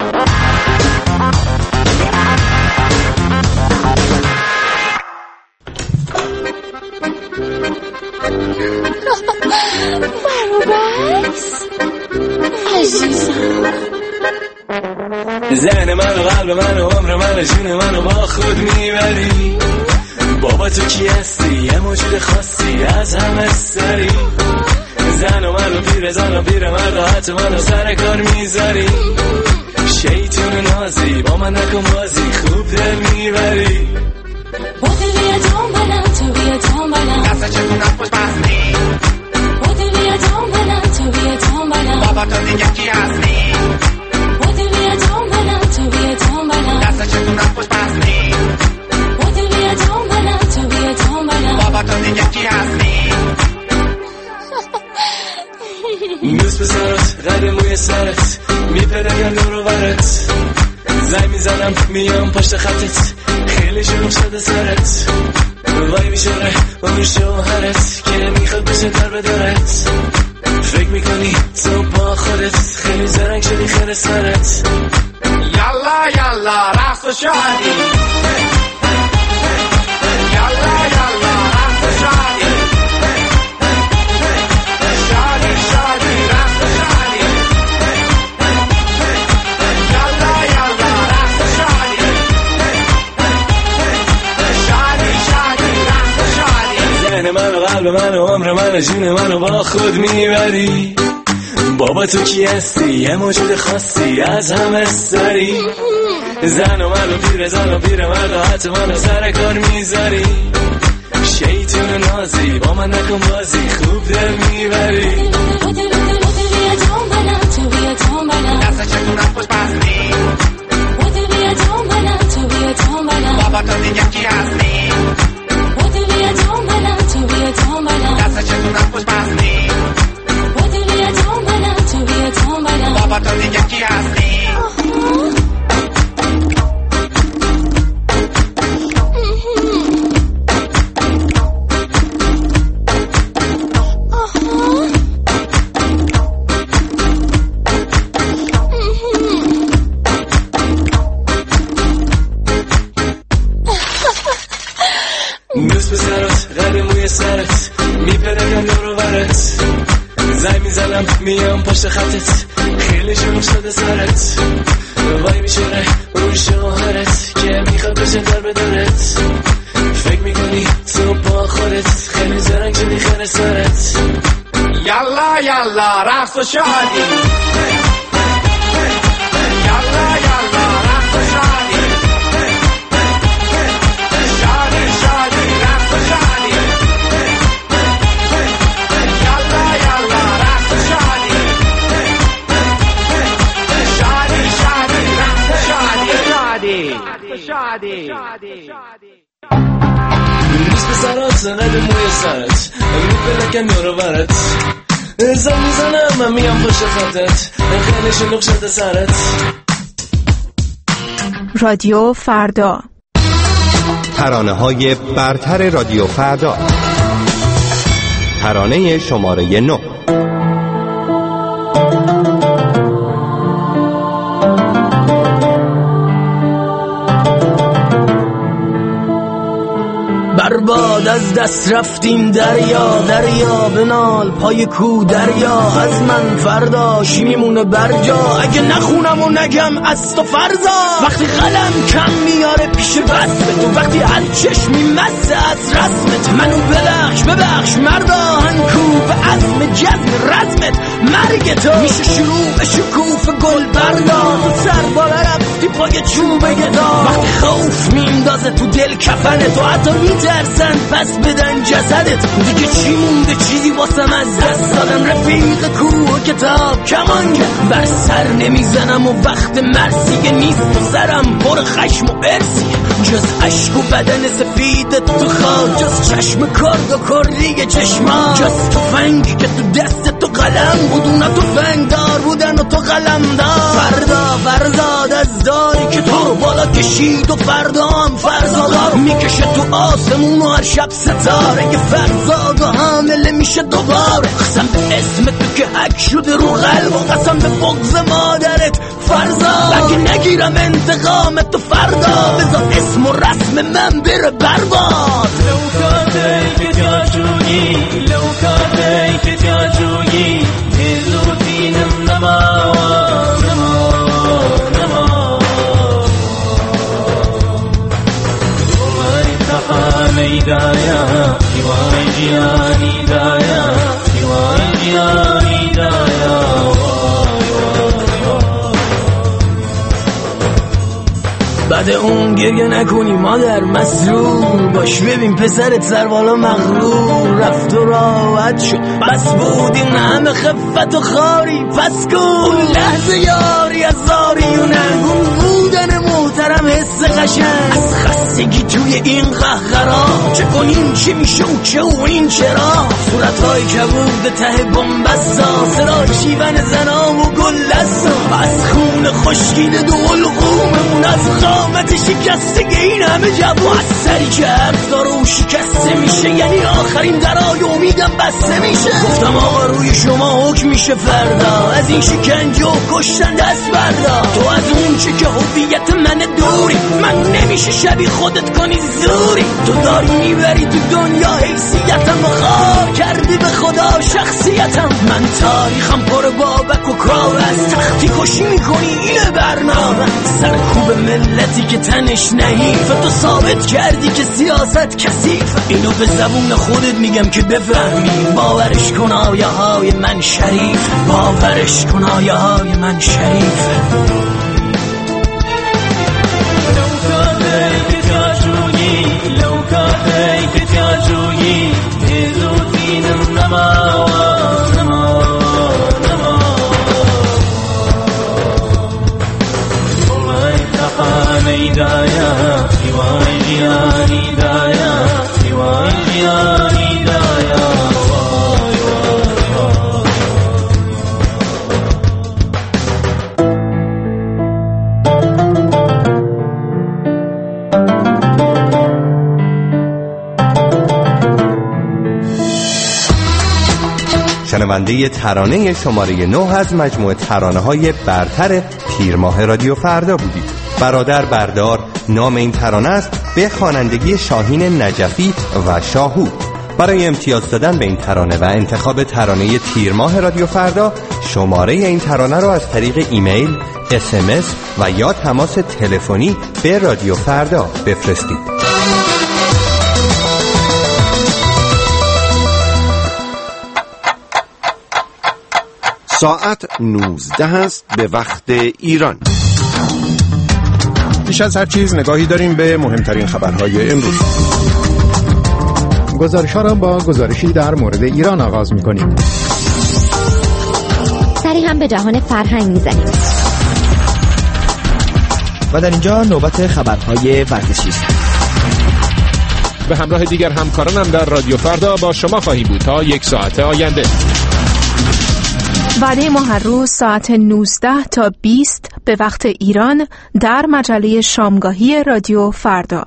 زن من و قلب من و عمر من و جون من و با خود میبری. بابا تو کی هستی؟ یه موجود خاصی از همه سری. زن و من و پیر زن و پیر مرد و حتی من و سر کار میذاری. شیطون نازی با من نکن بازی خوب دل میبری. با دلی دنبالم تو بیا دنبالم دست چطور نپوش بسنی. با دلی دنبالم تو بیا دنبالم بابا تو دیگه کی هستی؟ دست چطور نپوش بسنی. بودی بیا دنبالم تو بیا دنبالم بابا تو دیگه کی هستی؟ برات قد موی سرت میپرگم دور و برت زنگ میزنم میام پشت خطت خیلی شروع شده سرت وای میشوره اون شوهرت که میخواد بشه در بدارت فکر میکنی تو با خودت خیلی زرنگ شدی خیلی سرت یالا یالا رقص و شادی یالا یالا رقص و شادی شادی شادی رقص و شادی یالا یالا رقص و شادی شادی شادی رقص و شادی ذهن من و قلب من و عمر من و جون من و با خود میبری بابا تو کی هستی یه موجود خاصی از همه سری زن و من و پیر زن و پیر مرد و حتی من و سر کار میذاری شیطون نازی با من نکن بازی خوب دل میبری دست چطورم خوش بستی بابا تو دیگه کی هستی دست چطورم خوش بستی بابا تو دیگه کی هستی دوست پسرات قد موی سرت میپرگم دور و برت زنگ میزنم میام پشت خطت خیلی شروع شده سرت وای میشوره اون شوهرت که میخواد بشه در بدارت فکر میکنی تو با خودت خیلی زرنگ شدی خیلی سرت یالا یالا رقص و شادی یالا یالا رقص و شادی شادی شادی رقص و شادی یالا یالا رقص و شادی شادی شادی رقص و شادی دوست پسرات قد موی سرت میپلکن دور و برت زنگ میزنم من میام پشت خطت خیلی شلوغ شده سرت رادیو فردا، ترانه‌های برتر رادیو فردا. ترانه شماره 9. برباد از دست رفتیم دریا دریا بنال پای کو دریا از من فرداش میمونه برجا اگه نخونم و نگم از تو فرضا وقتی قلم کم میاره پیش رسمت و وقتی از چشمی مسته از رسمت منو ببخش مردا هنکو به عزم جزم رزمت مرگ تو میشه شروع به شکوف گل بردار سر بالا رفتی پای چوب گدا وقتی خوف میندازه تو دل کفنت و حتی میترسن پس بدن جسدت دیگه چی مونده چیزی واسم از دست دادن رفیق کوه و کتاب کمانگه بر سر نمیزنم و وقت مرسیه نیست و سرم پر خشم و ارسی جز عشق و بدن سفید تو خاک جز چشم کرد و کردی چشما جز تفنگ که تو دست تو قلم بودون تو فنگ دار بودن و تو قلم دار فرزاد از داری که تو رو بالا کشید و فردا هم فرزادار میکشه تو آسمون و هر شب ستاره که فرزاد و حامله میشه دوباره قسم به اسم تو که حک شده رو قلب و قسم به بغض مادرت فرزاد اگه نگیرم انتقام تو فردا بذار اسم و رسم من بره برباد لو کاته که جاجویی لو کاته که جاجویی دلوتینم نما دایا دیوای جیانی دایا دیوای جیانی دایا بعد اون گریه نکنی مادر مسرور باش ببین پسرت سر بالا مغرور رفت و راحت شد بس بود این همه خفت و خاری پس کن اون لحظه یاری از زاری و نگون بودن بهترم حس قشنگ از خستگی توی این قهقرا. چه کنیم چی میشه و چه و این چرا؟ صورتهای کبود ته بومبسا، صدا شیون زنام و گلسا، از خون خشکیده دو القوممون، از قامت شکستگی این همه جوان، از سری که عرض داره و شکسته میشه، یعنی آخرین درای امیدم بسته میشه. گفتم آقا روی شما حکم میشه فردا، از این شکنجه و کشتن دست بردا. تو از اون چه که هویت من دوری، من نمیشه شبیه خودت کنی زوری. تو داری میبری تو دنیا حیثیتم، خار کردی به خدا شخصیتم. من تاریخم پر بابک و کاوه، از تختی کشی میکنی اینه برنامه. سرکوب ملتی که تنش نحیفه، تو ثابت کردی که سیاست کثیفه. اینو به زبون خودت میگم که بفهمی، باورش کن آیه های من شریف، باورش کن آیه های من شریف. شنونده ترانه شماره 9 از مجموعه ترانه‌های برتر تیر ماه رادیو فردا بودید. برادر بردار نام این ترانه است، به خوانندگی شاهین نجفی و شاهو. برای امتیاز دادن به این ترانه و انتخاب ترانه تیر ماه رادیو فردا، شماره این ترانه را از طریق ایمیل، SMS و یا تماس تلفنی به رادیو فردا بفرستید. ساعت 19 است به وقت ایران. پیش از هر چیز نگاهی داریم به مهمترین خبرهای امروز. گزارش‌ها را با گزارشی در مورد ایران آغاز می‌کنیم. سری هم به جهان فرهنگ می‌زنیم. و در اینجا نوبت خبرهای ورزشی است. به همراه دیگر همکارانم در رادیو فردا با شما خواهیم بود تا 1 ساعت آینده. وعده ما هر روز ساعت 19 تا 20 به وقت ایران در مجله شامگاهی رادیو فردا.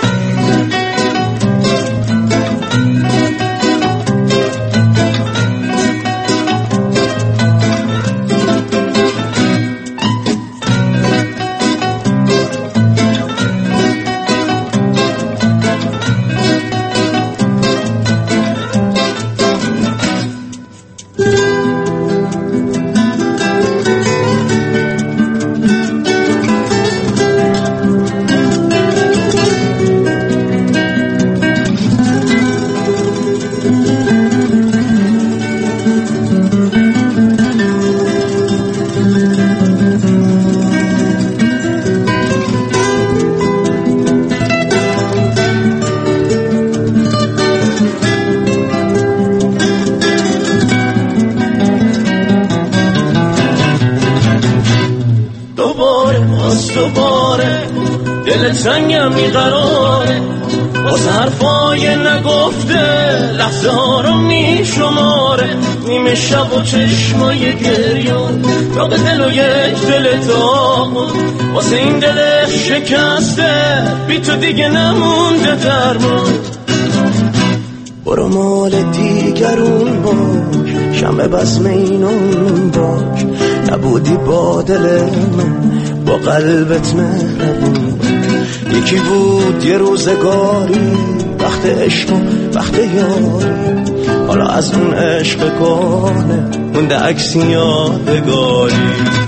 سنگم میقراره واسه حرفای نگفته، لحظه ها رو میشماره، نیمه شب و چشمای گریون، داغ دل و یک دل تاقون، واسه این دل شکسته بی تو دیگه نمونده درمون. برو مال دیگرون باش، شمع بزم اینون باش، نبودی با دل من با قلبت مهربون. یکی بود یه روزگاری، وقت عشق و وقت یاری، حالا از اون عشق کهنه مونده عکسی یادگاری.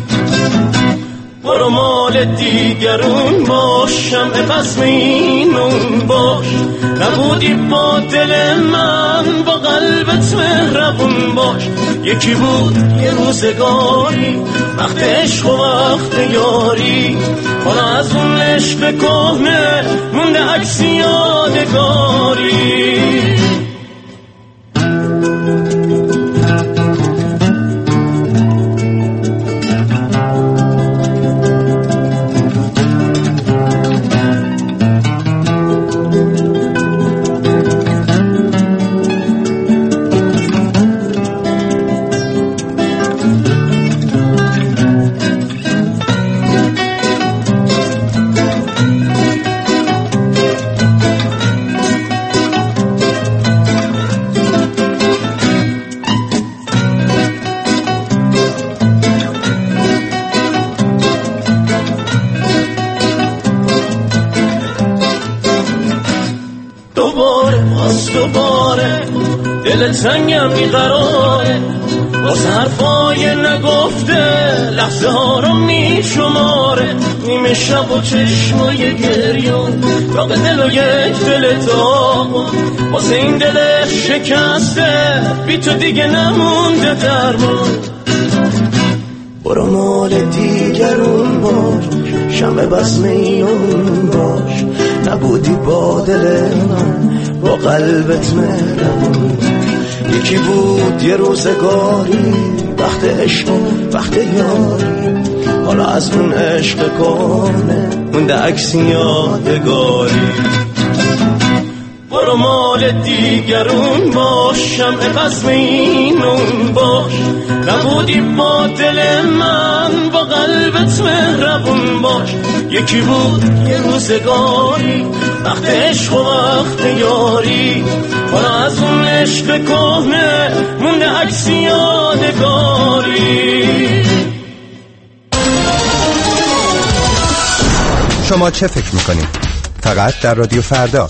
برو مال دیگرون باش، شمع بزم اینون باش، نبودی با دل من با قلبت مهربون باش. یکی بود یه روزگاری، وقت عشق و وقت یاری، حالا از اون عشق کهنه مونده عکسی یادگاری. دوباره دل تنگم بیقراره واسه حرفای نگفته لحظه ها رو میشماره نیمه شب و چشمای گریون راق دل و یک دل داغون واسه این دل شکسته بی تو دیگه نمونده درمون برو مال دیگرون باش شمع بزم اینون باش نبودی با دل من با قلبت مهربون یکی بود یه روزگاری وقت عشق و وقت یاری حالا از اون عشق کنه مونده عکسی یادگاری برو مال دیگرون باش شمع بزم اینون باش نبودی با دل من با قلبت مهربون باش یکی بود یه روزگاری وقت عشق و وقت یاری حالا از اون عشق کهنه مونده عکسی یادگاری شما چه فکر میکنید؟ فقط در رادیو فردا.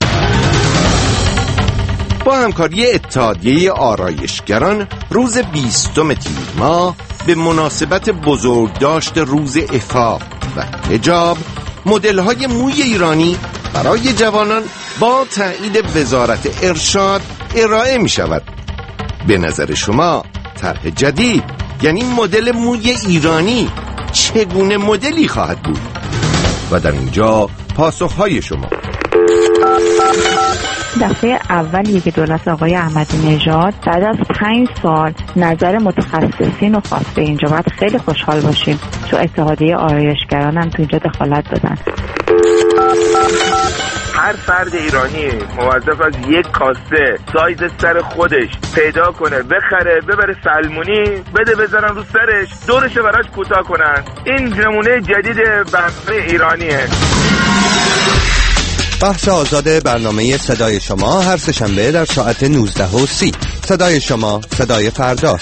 با همکاری اتحادیه آرایشگران روز 20 تیر ماه به مناسبت بزرگداشت روز عفاف و حجاب مدل‌های موی ایرانی برای جوانان با تایید وزارت ارشاد ارائه می شود. به نظر شما طرح جدید یعنی مدل موی ایرانی چگونه مدلی خواهد بود؟ و در اینجا پاسخهای شما. دفعه اولیه که دولت آقای احمدی نژاد بعد از 5 سال نظر متخصصین رو خواسته. اینجا باید خیلی خوشحال باشیم. تو اتحادیه آرایشگران هم تو اینجا دخالت دادن. هر فرد ایرانی موظف از یک کاسه سایز سر خودش پیدا کنه، بخره، ببره سلمونی، بده بذارن رو سرش، دورش براش کوتاه کنن. این نمونه جدید برنامه ایرانیه. بحث آزاد برنامه صدای شما هر سه‌شنبه در ساعت 19:30. صدای شما، صدای فردا.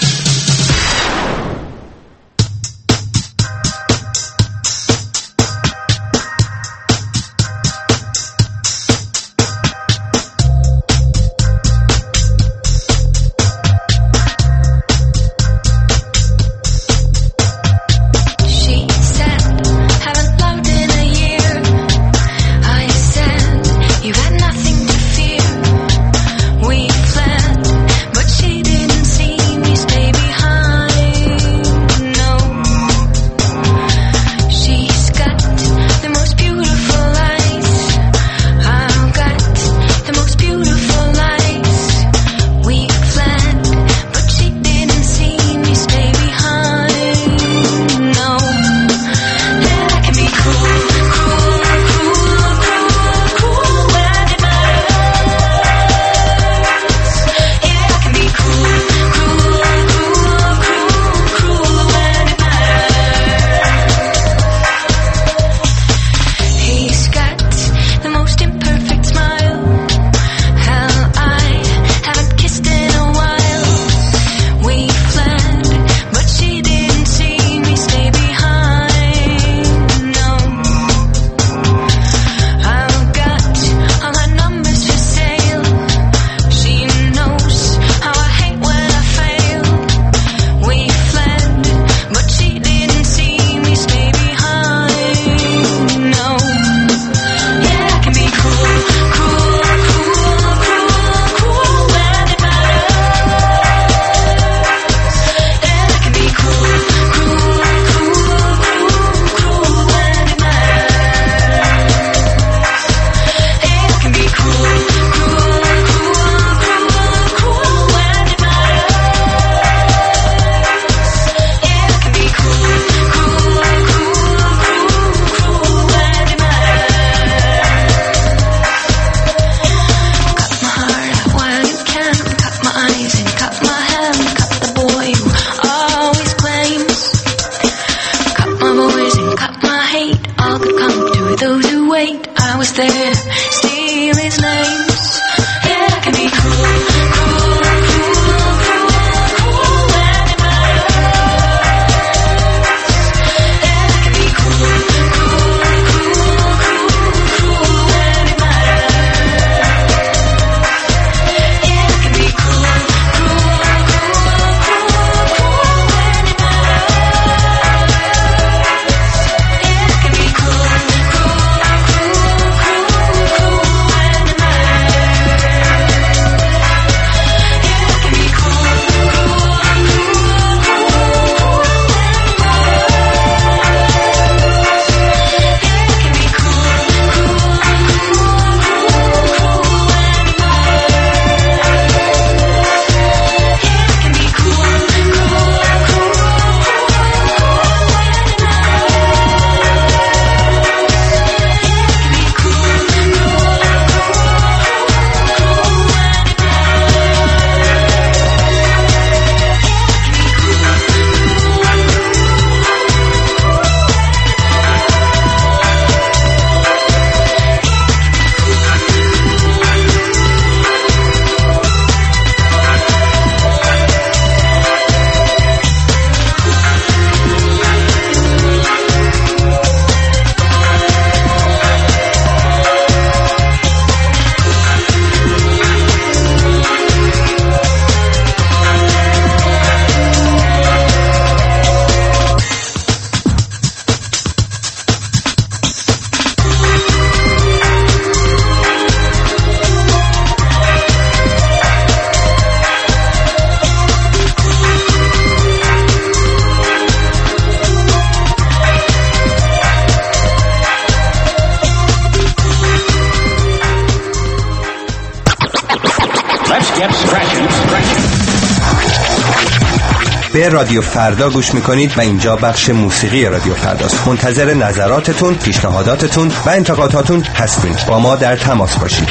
به رادیو فردا گوش میکنید و اینجا بخش موسیقی رادیو فرداست. منتظر نظراتتون، پیشنهاداتتون و انتقاداتون هستیم. با ما در تماس باشید.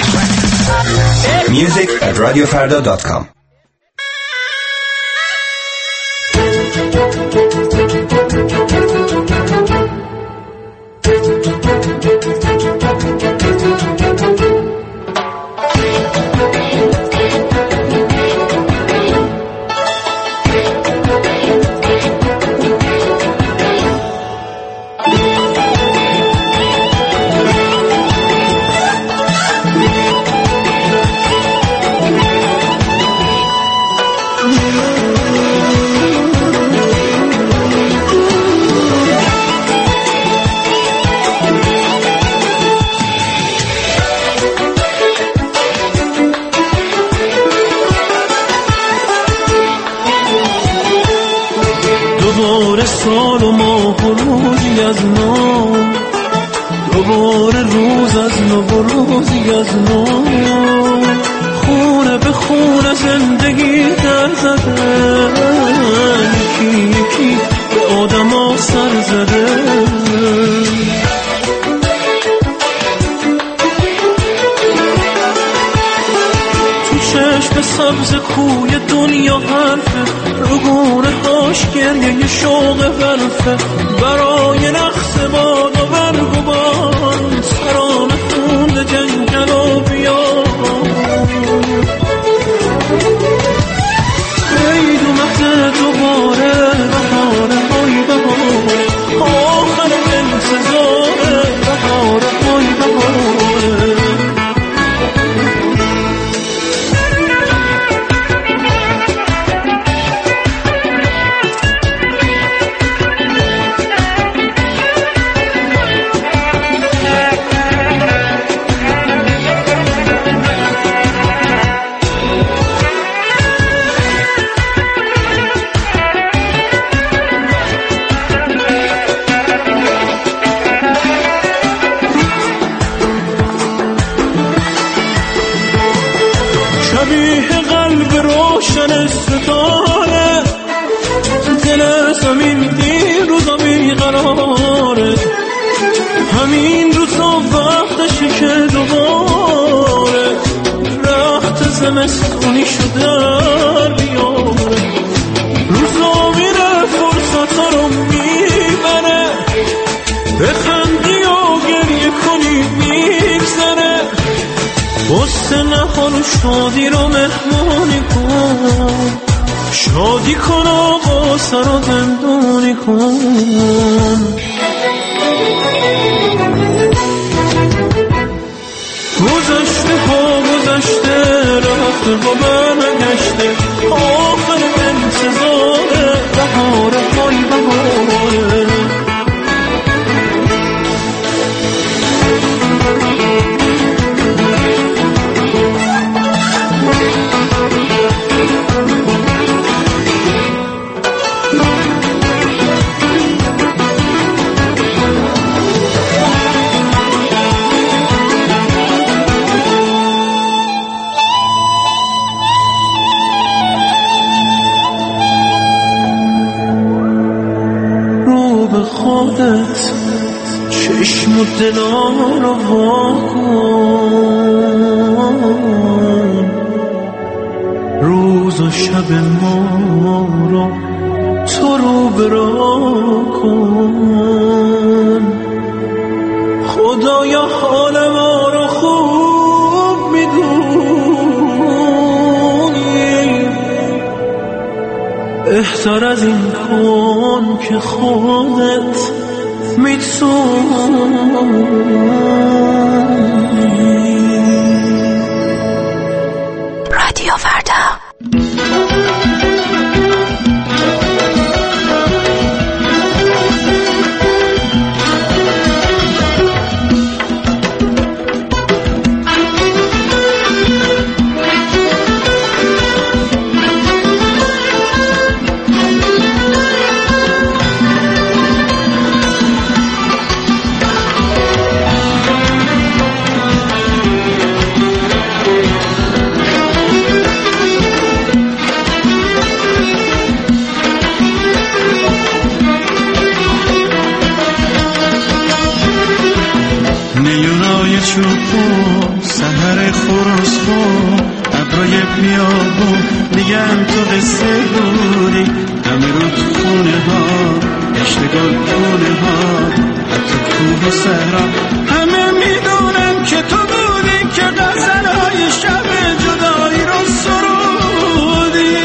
music@radiofarda.com. دوباره سال و ماه و روزی از نو، دوباره روز از نو و روزی از نو، خونه به خونه زندگی در زده، یکی یکی به آدم ها سر زده. تو چشم سبز کوی دنیا حرفه، رگونه هاش گریه شوق حرفه، برای نقص باد و برگ و بان، سرانه خون جنگل و بیان. عید اومده دوباره، بهاره های بهاره، آخر انتظاره، بهاره های بهاره. شبیه قلب روشن ستاره، دل زمین این روزا بیقراره، همین روزا وقتشه که دوباره رخت زمستونی شده بیاره. روزا میره فرصتا رو میبره، بخندی و گریه کنی میگذره، غصه نخور و شادی رو مهمونی کن، شادی کن و غصه رو زندونی کن. گذشته ها گذشته، رفته و برنگشته، آخر انتظاره، بهاره های بهاره. خودت چشم و دلا رو واکن، روز و شب ما رو تو رو برا کن. خدایا حال ما رو خوب میدونی، بهتر از این کن که خودت میتونی. رادیو فردا. چوبون سحر خروسخون ابرای بیابون میگن تو قصه بودی همه رود خونه ها اشتگاه خونه ها حتی کوه و صحرا همه میدونن که تو بودی که غزلهای شب جدایی رو سرودی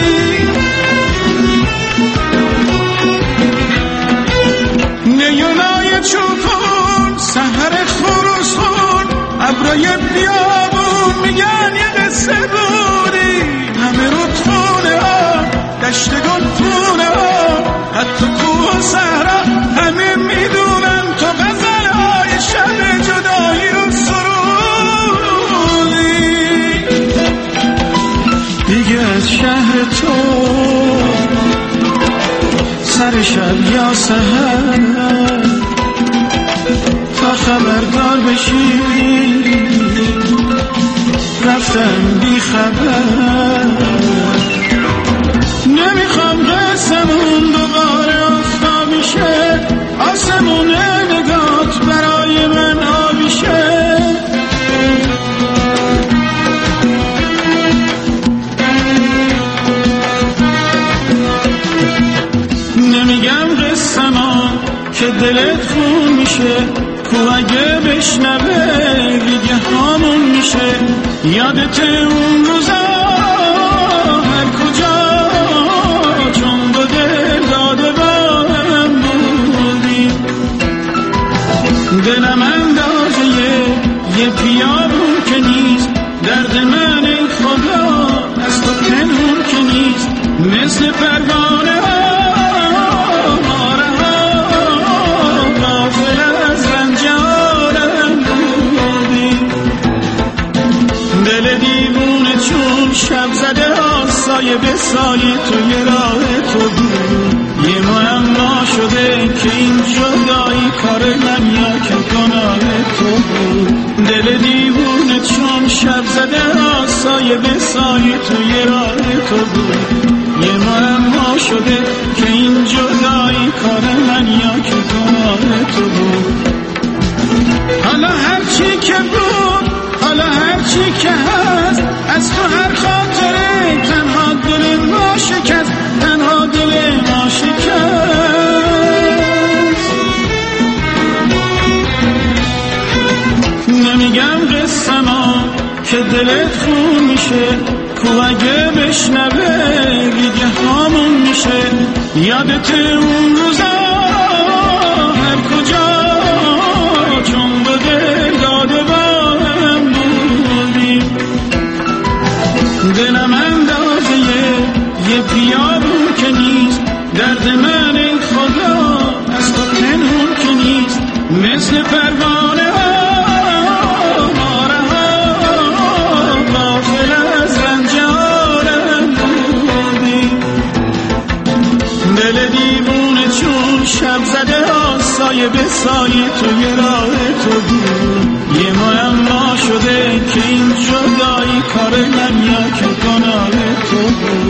نیونای چوبون سحر خروسخون ابرای بیابون میگن یه قصه بودی همه رود خونه ها دشت گل خونه ها حتی کوه و صحرا همه میدونن تو غزلهای شب جدایی رو سرودی دیگه از شهر تو سر شب یا سحر تا خبردار بشی رفتم بی خبر نمیخوام قسمون دوباره آفتابی شه آسمون نگات برای من آبی شه نمیگم قسمان که دلت خون میشه کو اگه بشنوه دیگه همون میشه یادت اون روزا هر کجا چون با دل داده با هم بودی دلم اندازه یه بیابون که نیست درد من خدا از تو پنهون که نیست مثل پروانه ها شب زده سایه به سایه توی راه تو بود یه معما شده که این جدایی کار من یا که گناه تو بود دل دیوونه چون شب زده سایه به سایه توی راه تو بود یه معما شده که این جدایی کار من یا که گناه تو بود حالا هرچی که بود حالا هرچی که هست از تو هر خاطره تنها دل ما شکست تنها دل ما شکست نمیگم قسما که دلت خون میشه کو اگه بشنوه دیگه همون میشه یادت اون روزا هر کجا چون به دل داده با هم بودی دلم اندازه یه بیابون که نیست درد من خدا از تو پنهون که نیست مثل پروانه ها ماره ها غافل از رنج عالم بودی دل دیوونه چون شب زده سایه به سایه توی راه تو بود یه معما شده که این جدایی کار من یا که گناه تو بود